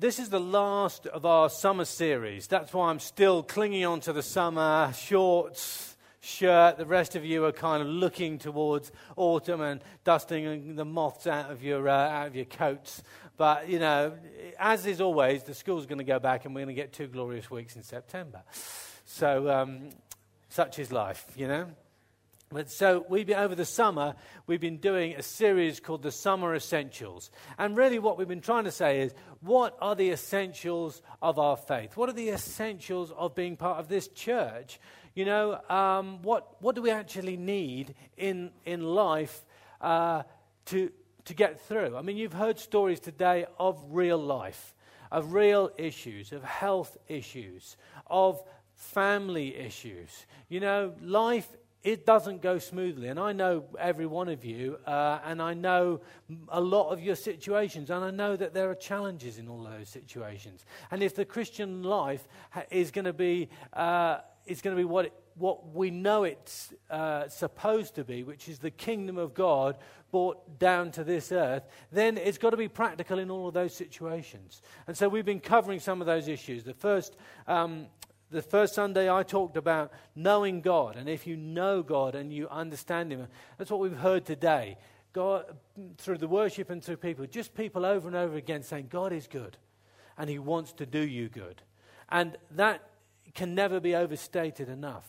this is the last of our summer series. That's why I'm still clinging on to the summer shorts, shirt. The rest of you are kind of looking towards autumn and dusting the moths out of your coats. But, you know, as is always, the school's going to go back and we're going to get 2 glorious weeks in September. So, such is life, you know. But so over the summer, we've been doing a series called the Summer Essentials. And really what we've been trying to say is, what are the essentials of our faith? What are the essentials of being part of this church? You know, what do we actually need in life to get through? I mean, you've heard stories today of real life, of real issues, of health issues, of family issues. You know, life, it doesn't go smoothly, and I know every one of you, and I know a lot of your situations, and I know that there are challenges in all those situations. And if the Christian life is going to be what we know it's supposed to be, which is the kingdom of God brought down to this earth, then it's got to be practical in all of those situations. And so we've been covering some of those issues. The first Sunday I talked about knowing God, and if you know God and you understand Him, that's what we've heard today. God, through the worship and through people, just people over and over again saying God is good and He wants to do you good. And that can never be overstated enough.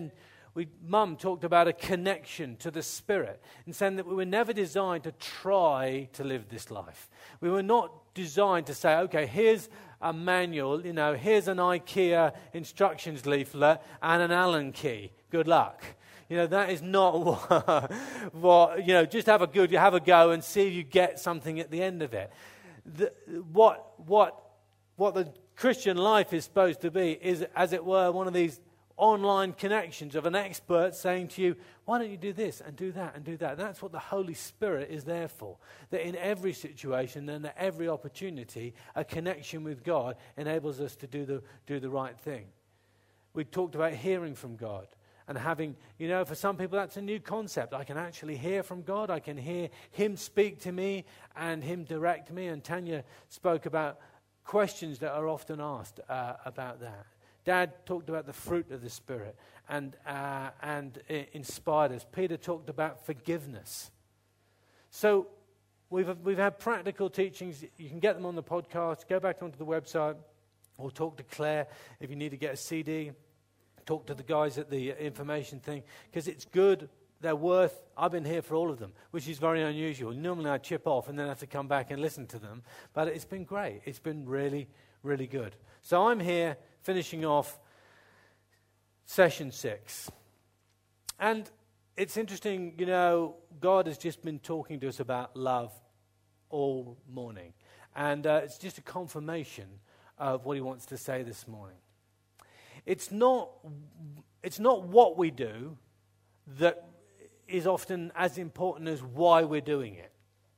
Mum talked about a connection to the Spirit and saying that we were never designed to try to live this life. We were not designed to say, okay, here's a manual, you know, here's an IKEA instructions leaflet and an Allen key. Good luck. You know, that is not what you know, just have a go and see if you get something at the end of it. What the Christian life is supposed to be is, as it were, one of these online connections of an expert saying to you, why don't you do this and do that and do that? That's what the Holy Spirit is there for. That in every situation and at every opportunity, a connection with God enables us to do the right thing. We talked about hearing from God and having, you know, for some people that's a new concept. I can actually hear from God. I can hear Him speak to me and Him direct me. And Tanya spoke about questions that are often asked about that. Dad talked about the fruit of the Spirit and inspired us. Peter talked about forgiveness. So we've had practical teachings. You can get them on the podcast. Go back onto the website or talk to Claire if you need to get a CD. Talk to the guys at the information thing because it's good. They're worth, I've been here for all of them, which is very unusual. Normally I chip off and then have to come back and listen to them. But it's been great. It's been really, really good. So I'm here finishing off session 6. And it's interesting, you know, God has just been talking to us about love all morning. And it's just a confirmation of what He wants to say this morning. It's not what we do that is often as important as why we're doing it.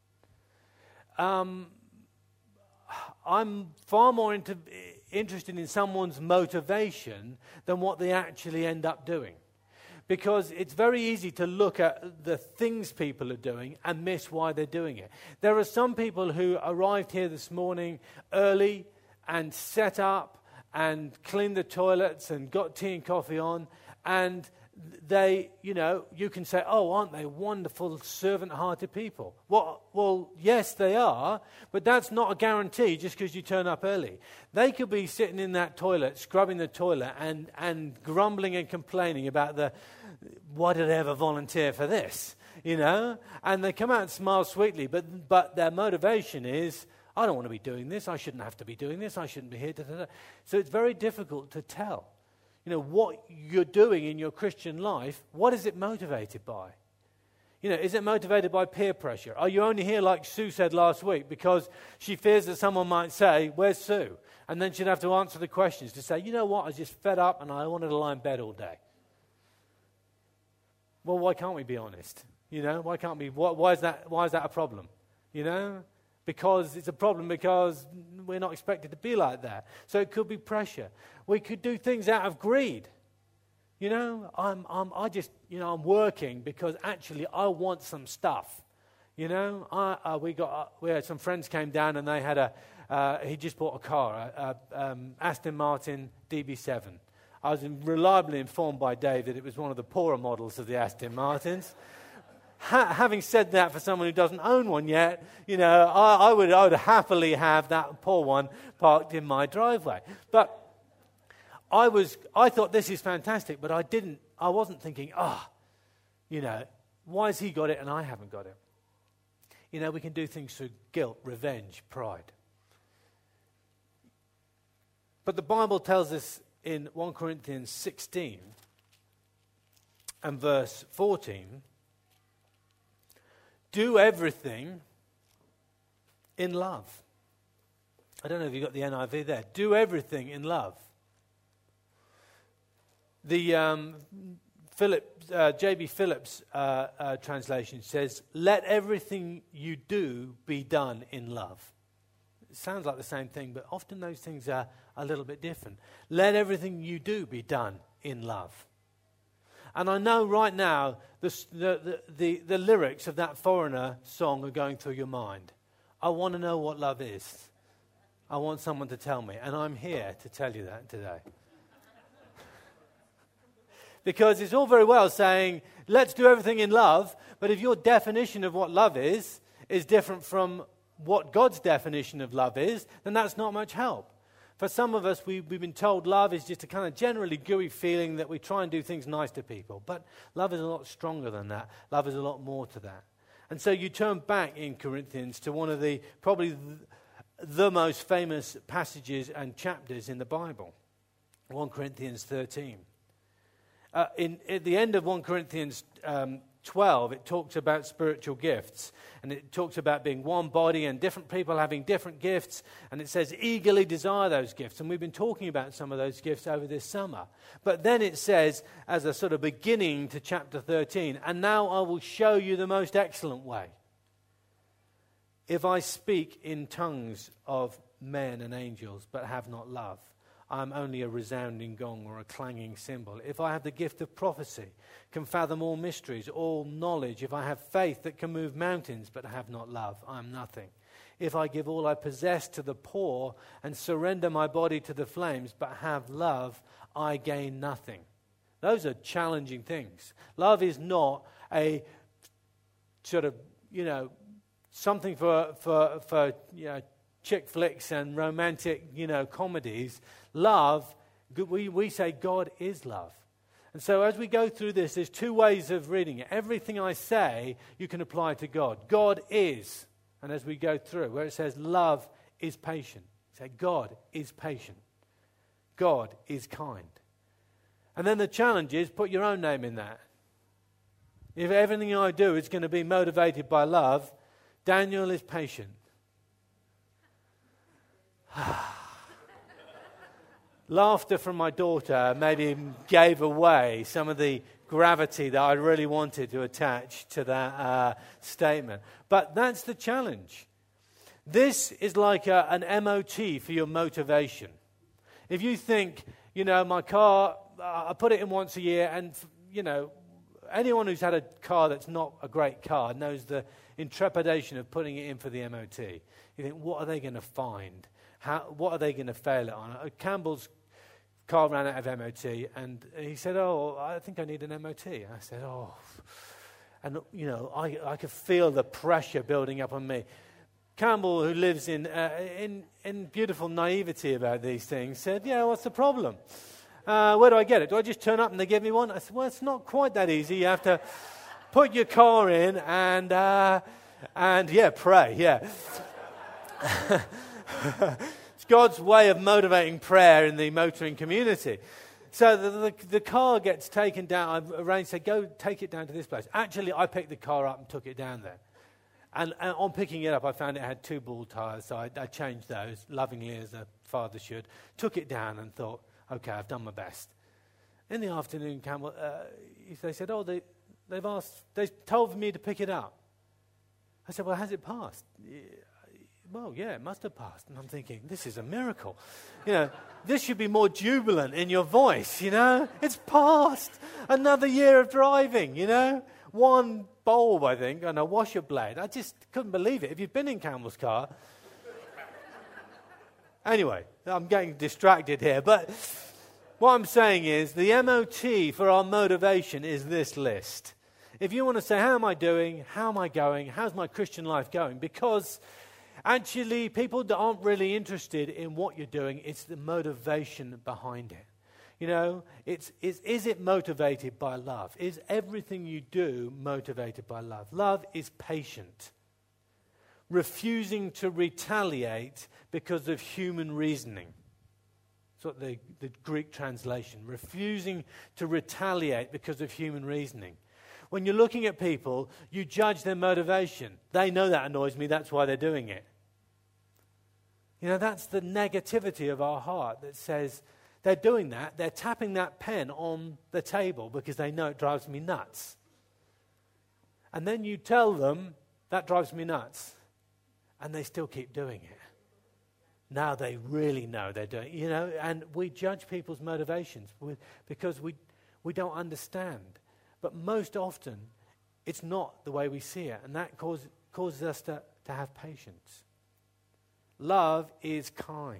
I'm far more interested in someone's motivation than what they actually end up doing. Because it's very easy to look at the things people are doing and miss why they're doing it. There are some people who arrived here this morning early and set up and cleaned the toilets and got tea and coffee on, and they, you know, you can say, oh, aren't they wonderful, servant-hearted people? Well, yes, they are, but that's not a guarantee just because you turn up early. They could be sitting in that toilet, scrubbing the toilet, and grumbling and complaining about why did I ever volunteer for this, you know? And they come out and smile sweetly, but their motivation is, I don't want to be doing this, I shouldn't have to be doing this, I shouldn't be here. So it's very difficult to tell. You know, what you're doing in your Christian life, what is it motivated by? You know, is it motivated by peer pressure? Are you only here, like Sue said last week, because she fears that someone might say, where's Sue? And then she'd have to answer the questions to say, you know what, I was just fed up and I wanted to lie in bed all day. Well, why can't we be honest? You know, why can't we? Why is that a problem? You know? Because it's a problem because we're not expected to be like that. So it could be pressure. We could do things out of greed. You know, I'm working because actually I want some stuff. You know, we had some friends came down and they had he just bought a car, Aston Martin DB7. I was reliably informed by Dave that it was one of the poorer models of the Aston Martins. Having said that, for someone who doesn't own one yet, I would happily have that poor one parked in my driveway. But I thought this is fantastic, but I wasn't thinking, why has he got it and I haven't got it? We can do things through guilt, revenge, pride. But the Bible tells us in 1 Corinthians 16 and verse 14, do everything in love. I don't know if you got the NIV there. Do everything in love. The J.B. Phillips translation says, let everything you do be done in love. It sounds like the same thing, but often those things are a little bit different. Let everything you do be done in love. And I know right now the lyrics of that Foreigner song are going through your mind. I want to know what love is. I want someone to tell me. And I'm here to tell you that today. Because it's all very well saying, let's do everything in love, but if your definition of what love is different from what God's definition of love is, then that's not much help. For some of us, we've been told love is just a kind of generally gooey feeling that we try and do things nice to people. But love is a lot stronger than that. Love is a lot more to that. And so you turn back in Corinthians to one of the, probably the most famous passages and chapters in the Bible, 1 Corinthians 13. At the end of 1 Corinthians 12, it talks about spiritual gifts. And it talks about being one body and different people having different gifts. And it says, eagerly desire those gifts. And we've been talking about some of those gifts over this summer. But then it says, as a sort of beginning to chapter 13, and now I will show you the most excellent way. If I speak in tongues of men and angels, but have not love, I'm only a resounding gong or a clanging cymbal. If I have the gift of prophecy, can fathom all mysteries, all knowledge, if I have faith that can move mountains but have not love, I am nothing. If I give all I possess to the poor and surrender my body to the flames but have love, I gain nothing. Those are challenging things. Love is not a sort of, something for chick flicks and romantic, comedies. Love, we say God is love. And so as we go through this, there's two ways of reading it. Everything I say, you can apply to God. God is. And as we go through, where it says love is patient, say God is patient. God is kind. And then the challenge is put your own name in that. If everything I do is going to be motivated by love, Daniel is patient. Laughter from my daughter maybe gave away some of the gravity that I really wanted to attach to that statement. But that's the challenge. This is like an MOT for your motivation. If you think, my car, I put it in once a year, and, anyone who's had a car that's not a great car knows the intrepidation of putting it in for the MOT. You think, what are they going to find? What are they going to fail it on? Campbell's car ran out of MOT, and he said, I think I need an MOT. I said, and, I could feel the pressure building up on me. Campbell, who lives in beautiful naivety about these things, said, what's the problem? Where do I get it? Do I just turn up and they give me one? I said, well, it's not quite that easy. You have to put your car in and pray, It's God's way of motivating prayer in the motoring community. So the car gets taken down. I've arranged to go take it down to this place. Actually, I picked the car up and took it down there. And on picking it up, I found it had two ball tires, so I changed those, lovingly as a father should. Took it down and thought, okay, I've done my best. In the afternoon, Campbell, they said, they told me to pick it up. I said, well, has it passed? Well, yeah, it must have passed. And I'm thinking, this is a miracle. This should be more jubilant in your voice, It's passed. Another year of driving, One bulb, I think, and a washer blade. I just couldn't believe it. If you've been in Campbell's car, Anyway, I'm getting distracted here, but what I'm saying is the MOT for our motivation is this list. If you want to say, how am I doing? How am I going? How's my Christian life going? Because actually, people that aren't really interested in what you're doing, it's the motivation behind it. You know, is it motivated by love? Is everything you do motivated by love? Love is patient, refusing to retaliate because of human reasoning. That's what the Greek translation, refusing to retaliate because of human reasoning. When you're looking at people, you judge their motivation. They know that annoys me, that's why they're doing it. You know, that's the negativity of our heart that says they're doing that, they're tapping that pen on the table because they know it drives me nuts. And then you tell them, that drives me nuts. And they still keep doing it. Now they really know they're doing it, you know, and we judge people's motivations because we don't understand. But most often, it's not the way we see it, and that causes us to have patience. Love is kind.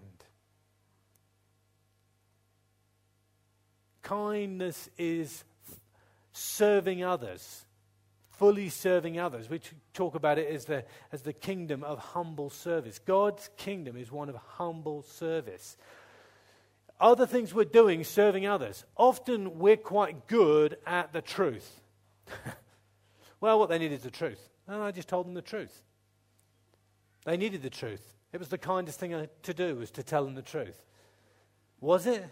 Kindness is serving others, fully serving others. We talk about it as the kingdom of humble service. God's kingdom is one of humble service. Other things we're doing, serving others. Often we're quite good at the truth. Well, what they need is the truth. And I just told them the truth. They needed the truth. It was the kindest thing to do, was to tell them the truth. Was it?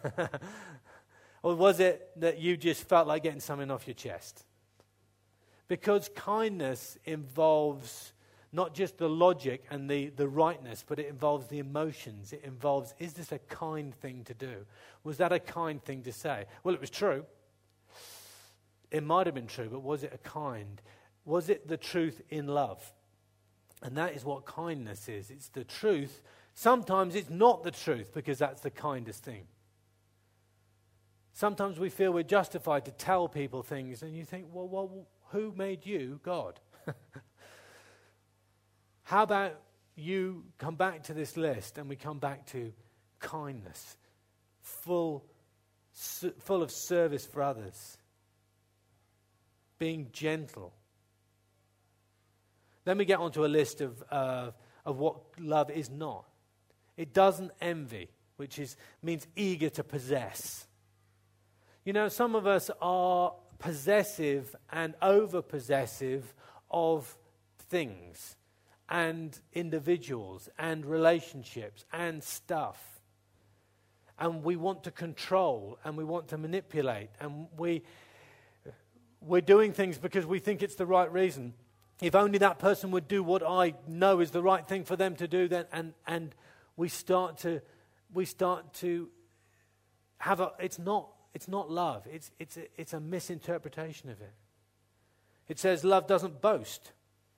Or was it that you just felt like getting something off your chest? Because kindness involves not just the logic and the rightness, but it involves the emotions. It involves, is this a kind thing to do? Was that a kind thing to say? Well, it was true. It might have been true, but was it a kind? Was it the truth in love? And that is what kindness is. It's the truth. Sometimes it's not the truth because that's the kindest thing. Sometimes we feel we're justified to tell people things, and you think, well, who made you? God. How about you come back to this list and we come back to kindness, full of service for others, being gentle. Then we get onto a list of what love is not. It doesn't envy, which means eager to possess. You know, some of us are possessive and over-possessive of things and individuals and relationships and stuff. And we want to control and we want to manipulate, and we're doing things because we think it's the right reason. If only that person would do what I know is the right thing for them to do, then and we start to have it's not love. It's a misinterpretation of it. It says love doesn't boast.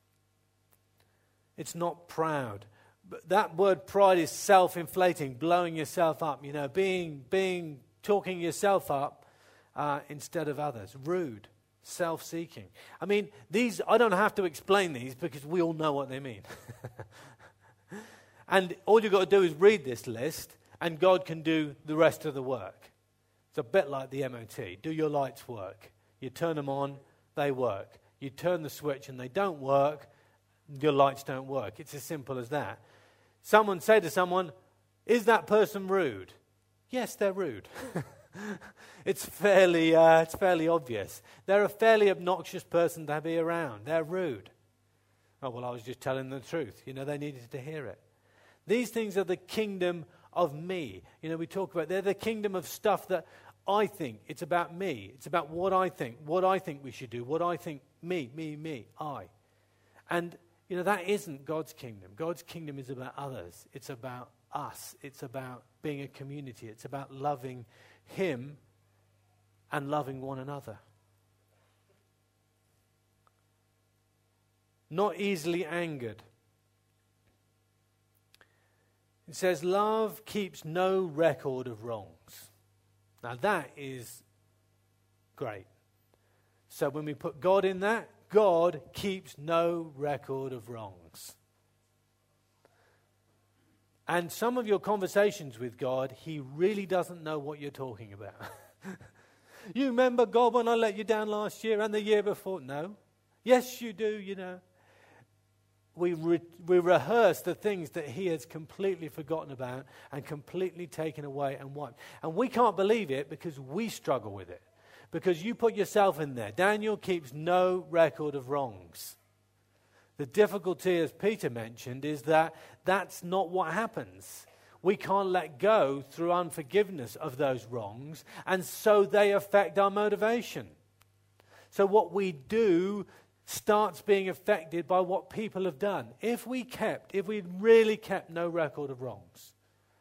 It's not proud. But that word pride is self-inflating, blowing yourself up, you know, talking yourself up instead of others. Rude, self-seeking. I mean, I don't have to explain these because we all know what they mean. And all you've got to do is read this list and God can do the rest of the work. It's a bit like the MOT. Do your lights work? You turn them on, they work. You turn the switch and they don't work, your lights don't work. It's as simple as that. Someone say to someone, is that person rude? Yes, they're rude. It's fairly obvious. They're a fairly obnoxious person to be around. They're rude. Oh, well, I was just telling them the truth. You know, they needed to hear it. These things are the kingdom of me. You know, we talk about, they're the kingdom of stuff that I think. It's about me. It's about what I think we should do, what I think, me, I. And, you know, that isn't God's kingdom. God's kingdom is about others. It's about us. It's about being a community. It's about loving Him and loving one another. Not easily angered. It says, love keeps no record of wrongs. Now that is great. So when we put God in that, God keeps no record of wrongs. And some of your conversations with God, he really doesn't know what you're talking about. You remember, God, when I let you down last year and the year before? No. Yes, you do, you know. We rehearse the things that he has completely forgotten about and completely taken away and wiped. And we can't believe it because we struggle with it. Because you put yourself in there. Daniel keeps no record of wrongs. The difficulty, as Peter mentioned, is that that's not what happens. We can't let go through unforgiveness of those wrongs, and so they affect our motivation. So what we do starts being affected by what people have done. If we really kept no record of wrongs,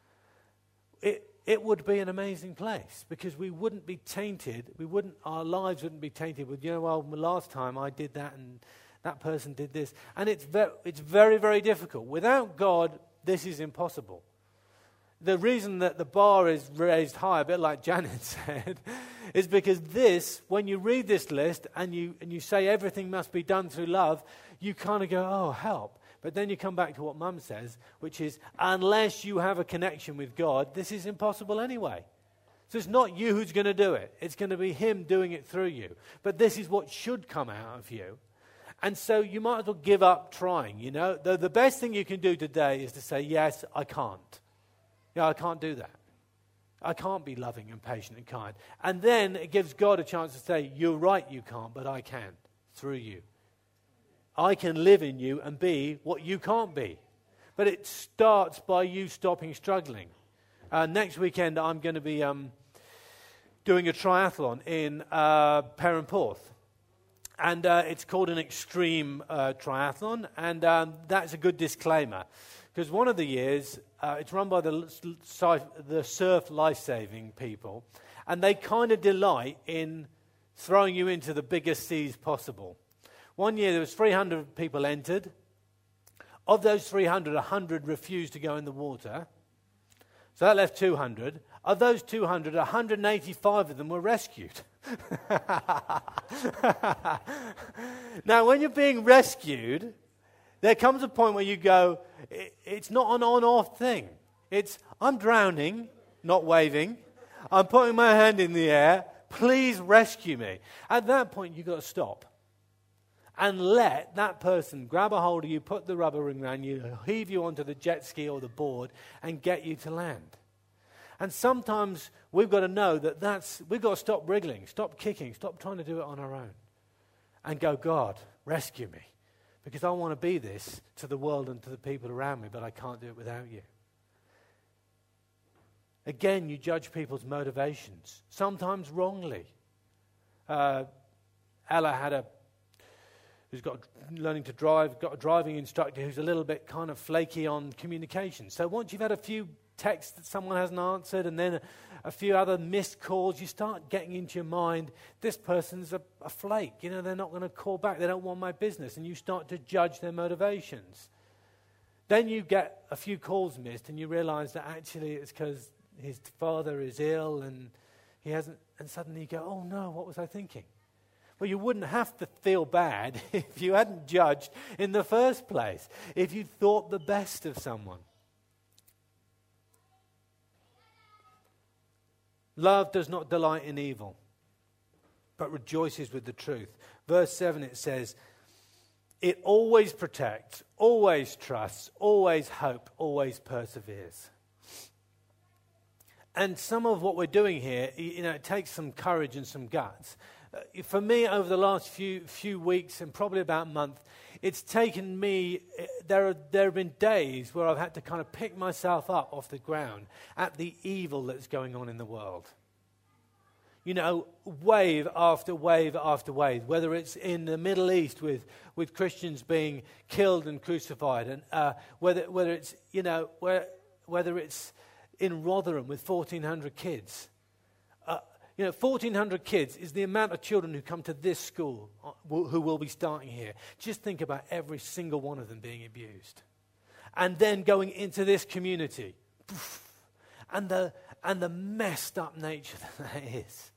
it would be an amazing place, because we wouldn't be tainted. Our lives wouldn't be tainted with, well, last time I did that and that person did this. And it's very, very difficult. Without God, this is impossible. The reason that the bar is raised high, a bit like Janet said, is because when you read this list and you say everything must be done through love, you kind of go, oh, help. But then you come back to what Mum says, which is, unless you have a connection with God, this is impossible anyway. So it's not you who's going to do it. It's going to be him doing it through you. But this is what should come out of you. And so you might as well give up trying, The best thing you can do today is to say, yes, I can't. I can't do that. I can't be loving and patient and kind. And then it gives God a chance to say, you're right, you can't, but I can, through you. I can live in you and be what you can't be. But it starts by you stopping struggling. Next weekend, I'm going to be doing a triathlon in Perranporth. And it's called an extreme triathlon. And that's a good disclaimer. Because one of the years, it's run by the surf life-saving people. And they kind of delight in throwing you into the biggest seas possible. One year there was 300 people entered. Of those 300, 100 refused to go in the water. So that left 200. Of those 200, 185 of them were rescued. Now, when you're being rescued, there comes a point where you go, it's not an on-off thing. It's, I'm drowning, not waving. I'm putting my hand in the air. Please rescue me. At that point, you've got to stop. And let that person grab a hold of you, put the rubber ring around you, heave you onto the jet ski or the board, and get you to land. And sometimes we've got to know that we've got to stop wriggling, stop kicking, stop trying to do it on our own. And go, God, rescue me. Because I want to be this to the world and to the people around me, but I can't do it without you. Again, you judge people's motivations, sometimes wrongly. Ella who's got learning to drive, got a driving instructor who's a little bit kind of flaky on communication. So once you've had a few texts that someone hasn't answered and then a few other missed calls, you start getting into your mind, this person's a flake. They're not going to call back. They don't want my business. And you start to judge their motivations. Then you get a few calls missed and you realize that actually it's because his father is ill and he hasn't, and suddenly you go, oh no, what was I thinking? Well, you wouldn't have to feel bad if you hadn't judged in the first place, if you thought the best of someone. Love does not delight in evil, but rejoices with the truth. Verse 7, it says, it always protects, always trusts, always hopes, always perseveres. And some of what we're doing here, it takes some courage and some guts. For me, over the last few weeks and probably about a month, it's taken me, there have been days where I've had to kind of pick myself up off the ground at the evil that's going on in the world. Wave after wave after wave, whether it's in the Middle East with Christians being killed and crucified, and whether it's in Rotherham with 1,400 kids. 1,400 kids is the amount of children who come to this school who will be starting here. Just think about every single one of them being abused. And then going into this community. And the messed up nature that is.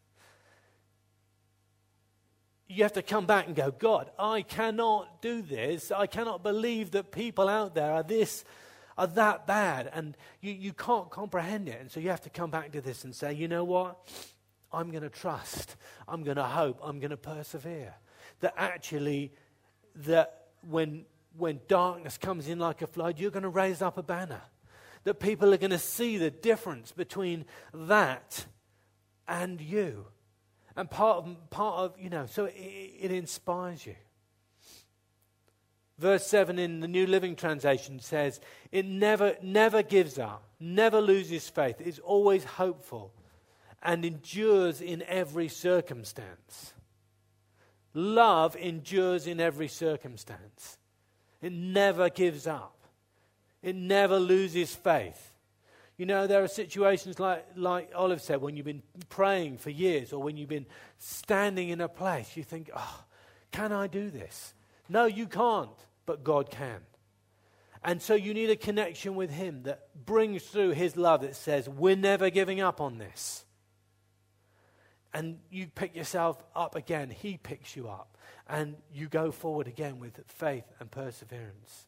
You have to come back and go, God, I cannot do this. I cannot believe that people out there are this are that bad, and you can't comprehend it. And so you have to come back to this and say, you know what? I'm going to trust. I'm going to hope. I'm going to persevere. That actually, that when darkness comes in like a flood, you're going to raise up a banner. That people are going to see the difference between that and you. And part of so it inspires you. Verse 7 in the New Living Translation says, it never gives up, never loses faith, is always hopeful, and endures in every circumstance. Love endures in every circumstance. It never gives up. It never loses faith. You know, there are situations like Olive said, when you've been praying for years, or when you've been standing in a place, you think, oh, can I do this? No, you can't, but God can. And so you need a connection with Him that brings through His love that says, we're never giving up on this. And you pick yourself up again. He picks you up. And you go forward again with faith and perseverance.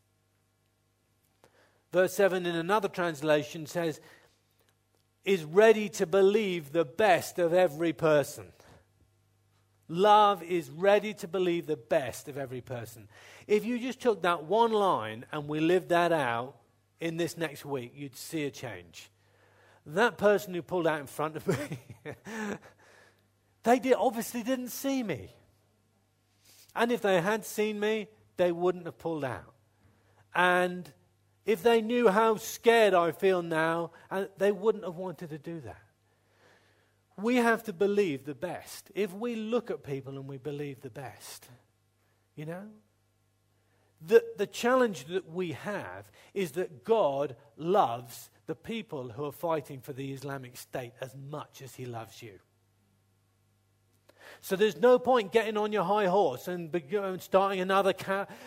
Verse 7 in another translation says, is ready to believe the best of every person. Love is ready to believe the best of every person. If you just took that one line and we lived that out in this next week, you'd see a change. That person who pulled out in front of me, they obviously didn't see me. And if they had seen me, they wouldn't have pulled out. And if they knew how scared I feel now, they wouldn't have wanted to do that. We have to believe the best. If we look at people and we believe the best, you know, the challenge that we have is that God loves the people who are fighting for the Islamic State as much as He loves you. So there's no point getting on your high horse and starting another,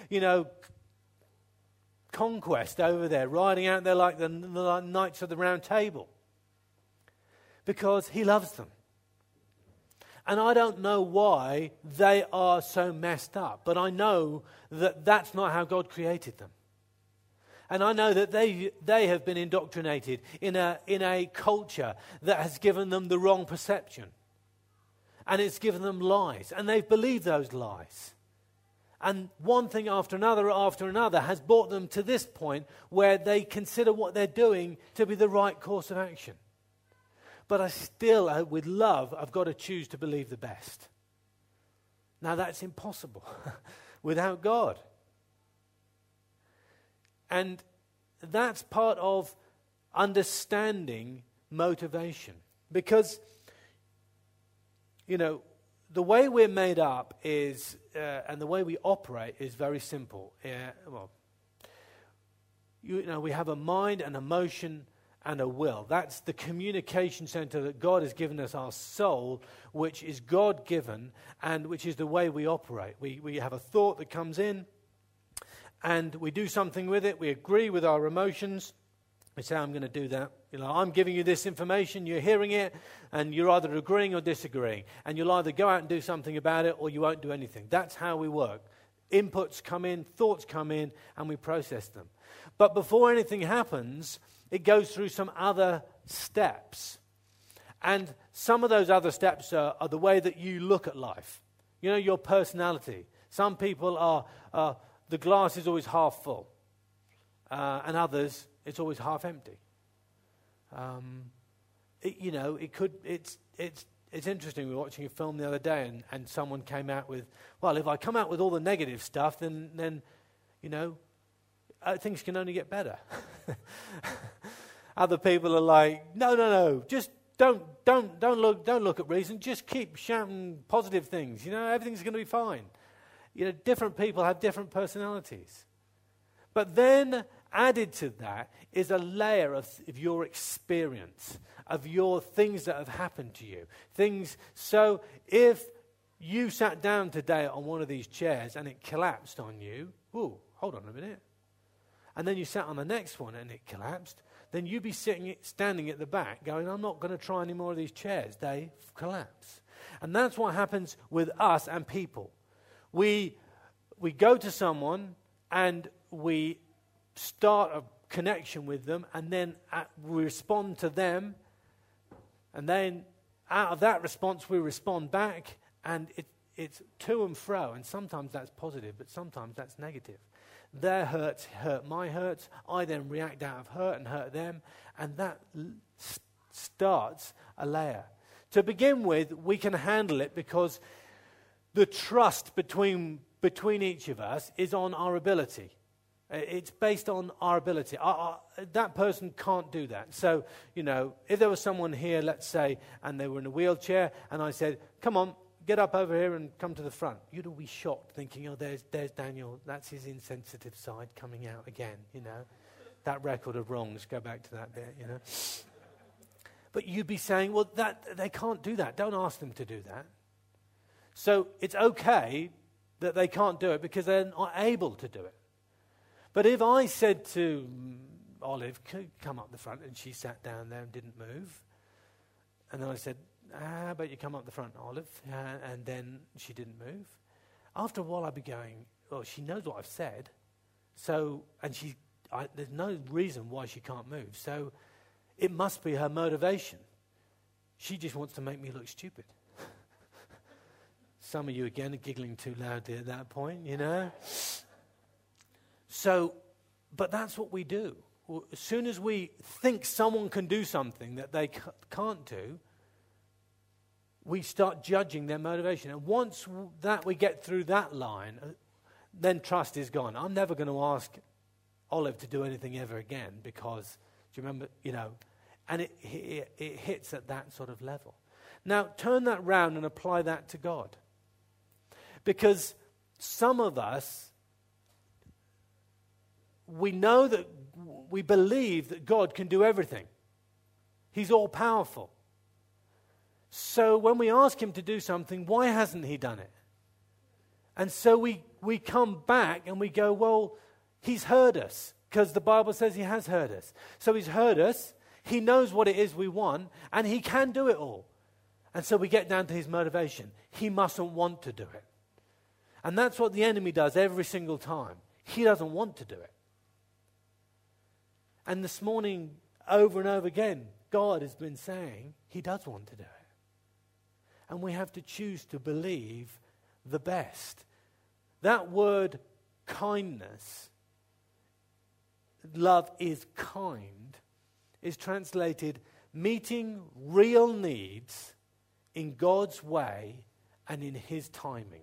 conquest over there, riding out there like the Knights of the Round Table. Because He loves them. And I don't know why they are so messed up, but I know that that's not how God created them. And I know that they have been indoctrinated in a culture that has given them the wrong perception. And it's given them lies. And they've believed those lies. And one thing after another has brought them to this point where they consider what they're doing to be the right course of action. But I still, with love, I've got to choose to believe the best. Now that's impossible without God. And that's part of understanding motivation. Because, you know, the way we're made up is, and the way we operate is very simple. We have a mind, an emotion, and a will. That's the communication center that God has given us, our soul, which is God-given, and which is the way we operate. We have a thought that comes in, and we do something with it. We agree with our emotions. We say, I'm going to do that. I'm giving you this information, you're hearing it, and you're either agreeing or disagreeing. And you'll either go out and do something about it, or you won't do anything. That's how we work. Inputs come in, thoughts come in, and we process them. But before anything happens, it goes through some other steps. And some of those other steps are the way that you look at life. Your personality. Some people are the glass is always half full. And others, it's always half empty. It's interesting. We were watching a film the other day, and someone came out with, well, if I come out with all the negative stuff, then things can only get better. Other people are like, no, just don't look at reason. Just keep shouting positive things. Everything's going to be fine. Different people have different personalities. But then added to that is a layer of your experience, of your things that have happened to you. So if you sat down today on one of these chairs and it collapsed on you, ooh, hold on a minute. And then you sat on the next one and it collapsed, then you'd be standing at the back going, I'm not going to try any more of these chairs. They collapse. And that's what happens with us and people. We go to someone and we start a connection with them, and then we respond to them, and then out of that response we respond back, and it's to and fro, and sometimes that's positive, but sometimes that's negative. Their hurts hurt my hurts. I then react out of hurt and hurt them, and that starts a layer. To begin with, we can handle it because the trust between each of us is on our ability. It's based on our ability. That person can't do that. So, if there was someone here, let's say, and they were in a wheelchair, and I said, come on, get up over here and come to the front. You'd all be shocked, thinking, oh, there's Daniel. That's his insensitive side coming out again, That record of wrongs, go back to that bit, But you'd be saying, well, they can't do that. Don't ask them to do that. So it's okay that they can't do it because they're not able to do it. But if I said to Olive, come up the front, and she sat down there and didn't move, and then I said, how about you come up the front, Olive? And then she didn't move. After a while, I'd be going, well, she knows what I've said, so, and there's no reason why she can't move. So it must be her motivation. She just wants to make me look stupid. Some of you, again, are giggling too loudly at that point, So, but that's what we do. As soon as we think someone can do something that they can't do, we start judging their motivation. And once that we get through that line, then trust is gone. I'm never going to ask Olive to do anything ever again because, do you remember, and it hits at that sort of level. Now, turn that round and apply that to God. Because some of us, we know that, we believe that God can do everything. He's all powerful. So when we ask him to do something, why hasn't he done it? And so we come back and we go, well, he's heard us, because the Bible says he has heard us. So he's heard us, he knows what it is we want, and he can do it all. And so we get down to his motivation. He mustn't want to do it. And that's what the enemy does every single time. He doesn't want to do it. And this morning, over and over again, God has been saying he does want to do it. And we have to choose to believe the best. That word kindness, love is kind, is translated meeting real needs in God's way and in his timing.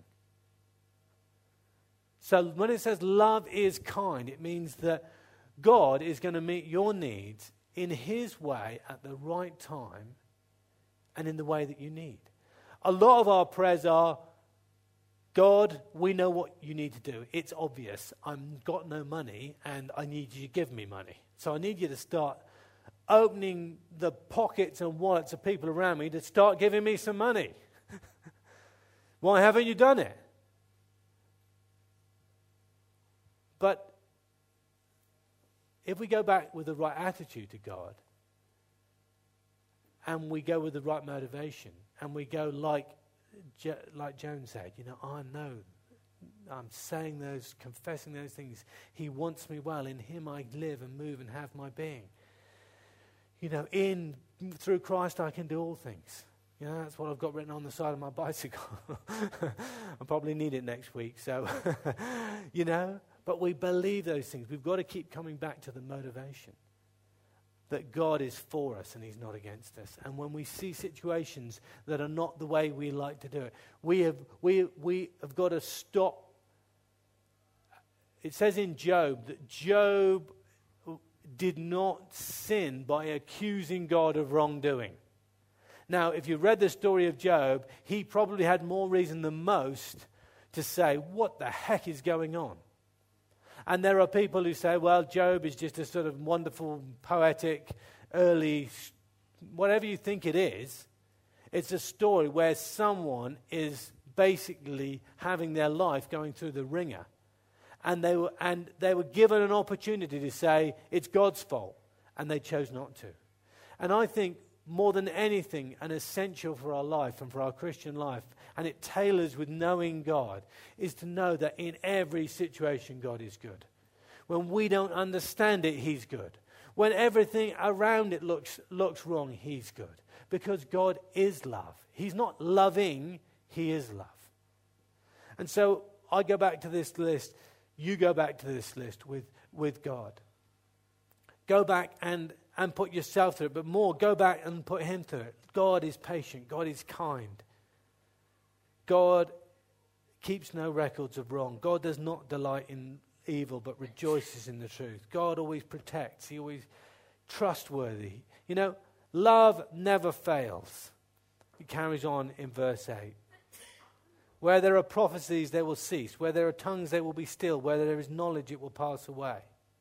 So when it says love is kind, it means that God is going to meet your needs in his way at the right time and in the way that you need. A lot of our prayers are, God, we know what you need to do. It's obvious. I've got no money and I need you to give me money. So I need you to start opening the pockets and wallets of people around me to start giving me some money. Why haven't you done it? But if we go back with the right attitude to God, and we go with the right motivation, and we go like Joan said, I know, I'm saying those, confessing those things. He wants me well. In him I live and move and have my being. Through Christ I can do all things. That's what I've got written on the side of my bicycle. I probably need it next week. So, but we believe those things. We've got to keep coming back to the motivation that God is for us and he's not against us. And when we see situations that are not the way we like to do it, we have got to stop. It says in Job that Job did not sin by accusing God of wrongdoing. Now, if you read the story of Job, he probably had more reason than most to say, what the heck is going on? And there are people who say, well, Job is just a sort of wonderful, poetic, early, whatever you think it is. It's a story where someone is basically having their life going through the ringer. And they were given an opportunity to say, it's God's fault. And they chose not to. And I think more than anything, an essential for our life and for our Christian life, and it tailors with knowing God, is to know that in every situation God is good. When we don't understand it, he's good. When everything around it looks wrong, he's good. Because God is love. He's not loving, he is love. And so I go back to this list. You go back to this list with God. Go back and put yourself through it. But more, go back and put him through it. God is patient. God is kind. God keeps no records of wrong. God does not delight in evil, but rejoices in the truth. God always protects. He always trustworthy. You know, love never fails. It carries on in verse 8. Where there are prophecies, they will cease. Where there are tongues, they will be still. Where there is knowledge, it will pass away.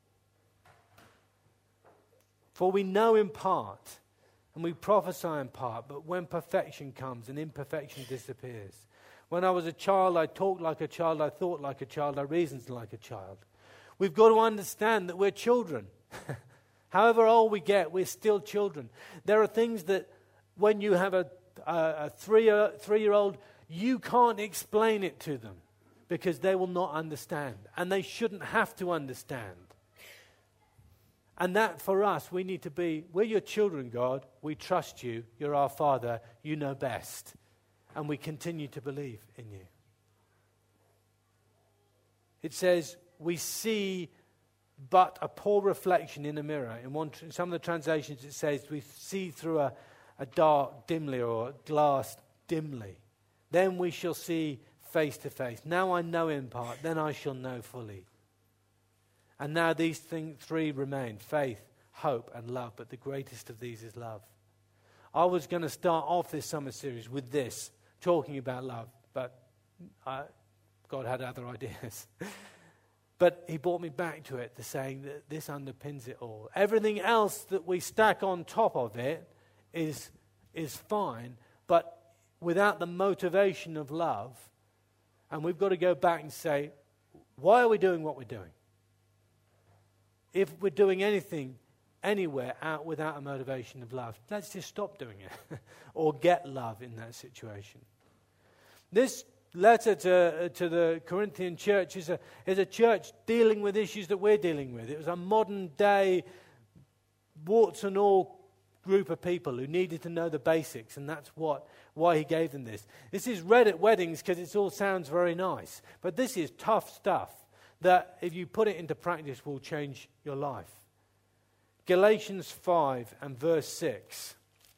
For we know in part, and we prophesy in part, but when perfection comes, and imperfection disappears. When I was a child, I talked like a child, I thought like a child, I reasoned like a child. We've got to understand that we're children. However old we get, we're still children. There are things that when you have a three-year-old, you can't explain it to them because they will not understand. And they shouldn't have to understand. And that for us, we need to be, we're your children, God. We trust you. You're our Father. You know best. And we continue to believe in you. It says, we see but a poor reflection in a mirror. In some of the translations it says, we see through a dark dimly or a glass dimly. Then we shall see face to face. Now I know in part, then I shall know fully. And now these three remain, faith, hope, and love. But the greatest of these is love. I was going to start off this summer series with this, talking about love. But God had other ideas. But he brought me back to it, to saying that this underpins it all. Everything else that we stack on top of it is fine. But without the motivation of love, and we've got to go back and say, why are we doing what we're doing? If we're doing anything, anywhere, out without a motivation of love, let's just stop doing it or get love in that situation. This letter to the Corinthian church is a church dealing with issues that we're dealing with. It was a modern day, warts and all group of people who needed to know the basics, and that's why he gave them this. This is read at weddings because it all sounds very nice, but this is tough stuff that if you put it into practice will change your life. Galatians 5 and verse 6.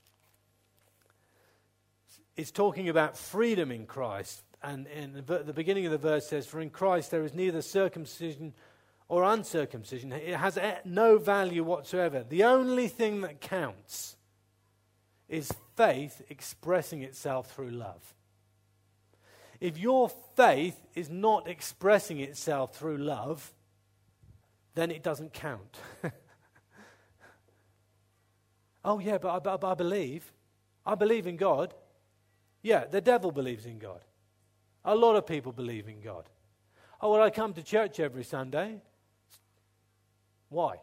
It's talking about freedom in Christ, and in the beginning of the verse says, for in Christ there is neither circumcision or uncircumcision. It has no value whatsoever. The only thing that counts is faith expressing itself through love. If your faith is not expressing itself through love, then it doesn't count. Oh yeah, but I believe. I believe in God. Yeah, the devil believes in God. A lot of people believe in God. Oh, well, I come to church every Sunday. Why?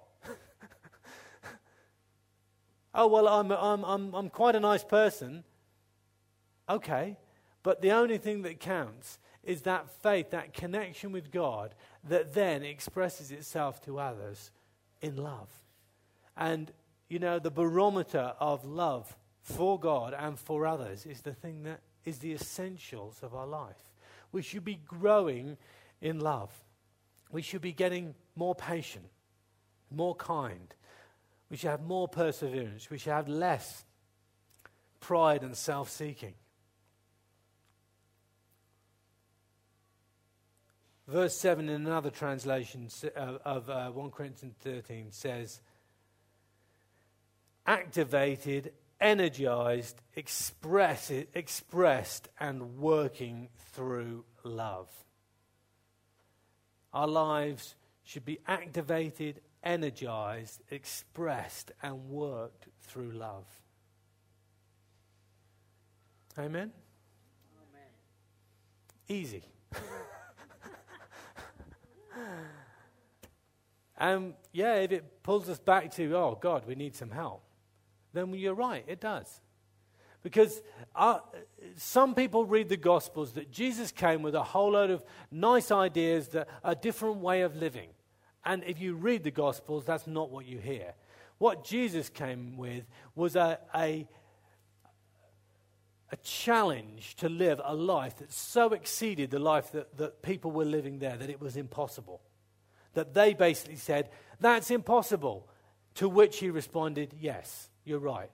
Oh, well, I'm quite a nice person. Okay, but the only thing that counts is that faith, that connection with God that then expresses itself to others in love. And, you know, the barometer of love for God and for others is the thing that is the essentials of our life. We should be growing in love. We should be getting more patient, more kind. We should have more perseverance. We should have less pride and self-seeking. Verse 7 in another translation of 1 Corinthians 13 says, activated, energized, expressed, and working through love. Our lives should be activated, energized, expressed, and worked through love. Amen? Amen. Easy. Yeah, if it pulls us back to, oh God, we need some help, then you're right, it does. Because some people read the Gospels that Jesus came with a whole load of nice ideas, that a different way of living. And if you read the Gospels, that's not what you hear. What Jesus came with was a challenge to live a life that so exceeded the life that people were living there that it was impossible. That they basically said, that's impossible. To which he responded, yes, you're right.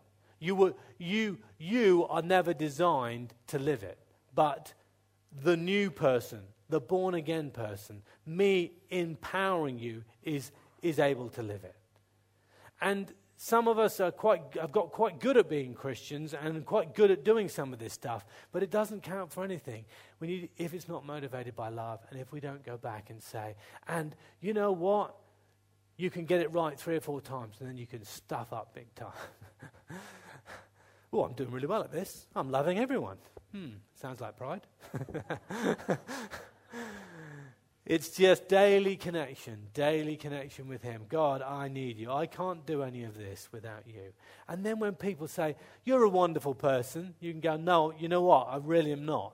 You are never designed to live it. But the new person, the born-again person, me empowering you is able to live it. And some of us have got quite good at being Christians and quite good at doing some of this stuff, but it doesn't count for anything if it's not motivated by love, and if we don't go back and say, and you know what? You can get it right 3 or 4 times, and then you can stuff up big time. Oh, I'm doing really well at this. I'm loving everyone. Sounds like pride. It's just daily connection with him. God, I need you. I can't do any of this without you. And then when people say, you're a wonderful person, you can go, no, you know what? I really am not.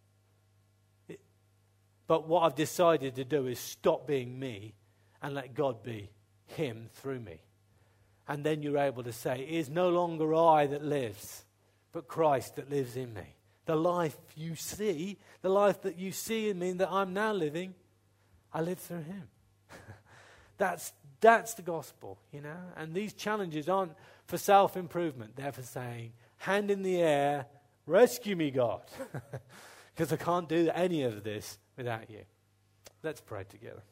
But what I've decided to do is stop being me and let God be him through me. And then you're able to say, it is no longer I that lives, but Christ that lives in me. The life you see, the life that you see in me that I'm now living, I live through him. That's the gospel, you know. And these challenges aren't for self-improvement. They're for saying, hand in the air, rescue me, God. Because I can't do any of this without you. Let's pray together.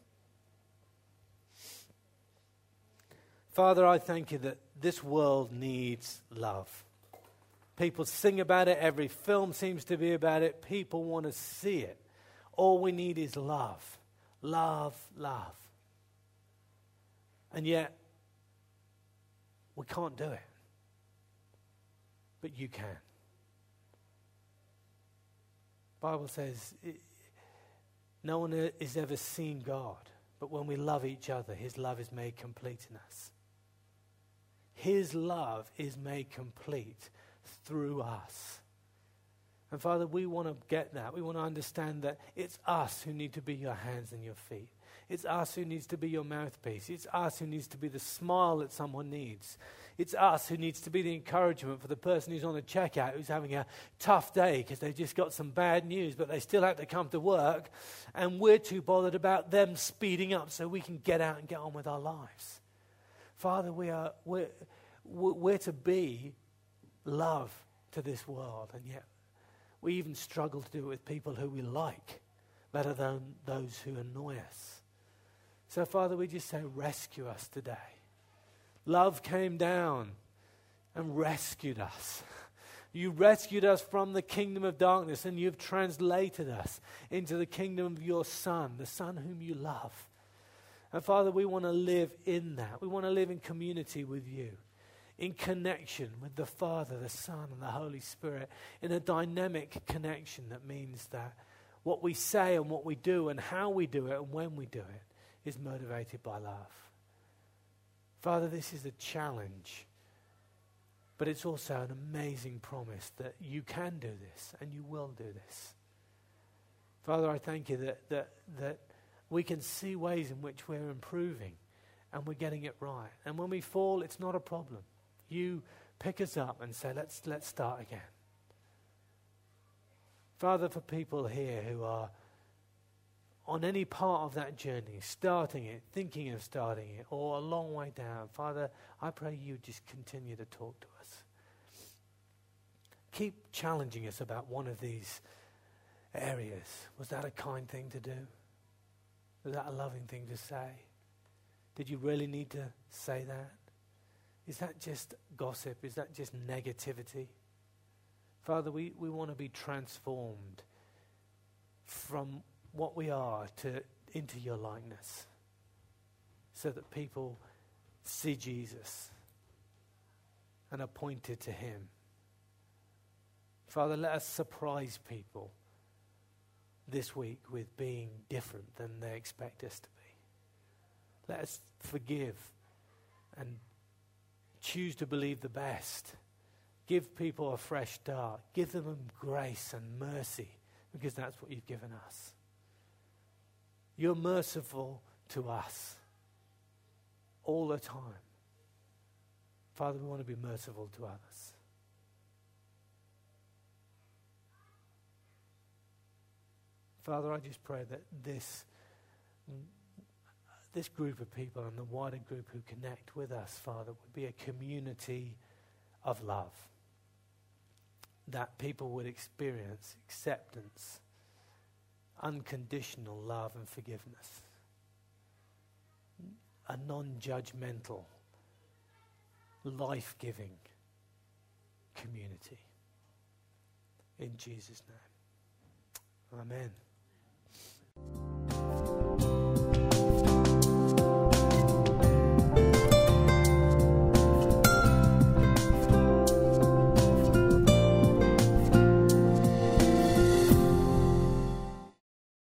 Father, I thank you that this world needs love. People sing about it. Every film seems to be about it. People want to see it. All we need is love. Love, love. And yet, we can't do it. But you can. The Bible says, no one has ever seen God. But when we love each other, his love is made complete in us. His love is made complete through us. And Father, we want to get that. We want to understand that it's us who need to be your hands and your feet. It's us who needs to be your mouthpiece. It's us who needs to be the smile that someone needs. It's us who needs to be the encouragement for the person who's on the checkout, who's having a tough day because they've just got some bad news, but they still have to come to work, and we're too bothered about them speeding up so we can get out and get on with our lives. Father, we're to be love to this world, and yet we even struggle to do it with people who we like, better than those who annoy us. So, Father, we just say, rescue us today. Love came down and rescued us. You rescued us from the kingdom of darkness, and you've translated us into the kingdom of your Son, the Son whom you love. And, Father, we want to live in that. We want to live in community with you, in connection with the Father, the Son, and the Holy Spirit, in a dynamic connection that means that what we say and what we do and how we do it and when we do it is motivated by love. Father, this is a challenge, but it's also an amazing promise that you can do this and you will do this. Father, I thank you that we can see ways in which we're improving and we're getting it right. And when we fall, it's not a problem. You pick us up and say, let's start again. Father, for people here who are on any part of that journey, starting it, thinking of starting it, or a long way down, Father, I pray you just continue to talk to us. Keep challenging us about one of these areas. Was that a kind thing to do? Was that a loving thing to say? Did you really need to say that? Is that just gossip? Is that just negativity? Father, we want to be transformed from what we are into your likeness, so that people see Jesus and are pointed to him. Father, let us surprise people this week with being different than they expect us to be. Let us forgive and choose to believe the best. Give people a fresh start. Give them grace and mercy, because that's what you've given us. You're merciful to us. all the time. Father, we want to be merciful to others. Father, I just pray that this group of people and the wider group who connect with us, Father, would be a community of love. That people would experience acceptance, unconditional love and forgiveness. A non-judgmental, life-giving community. In Jesus' name. Amen.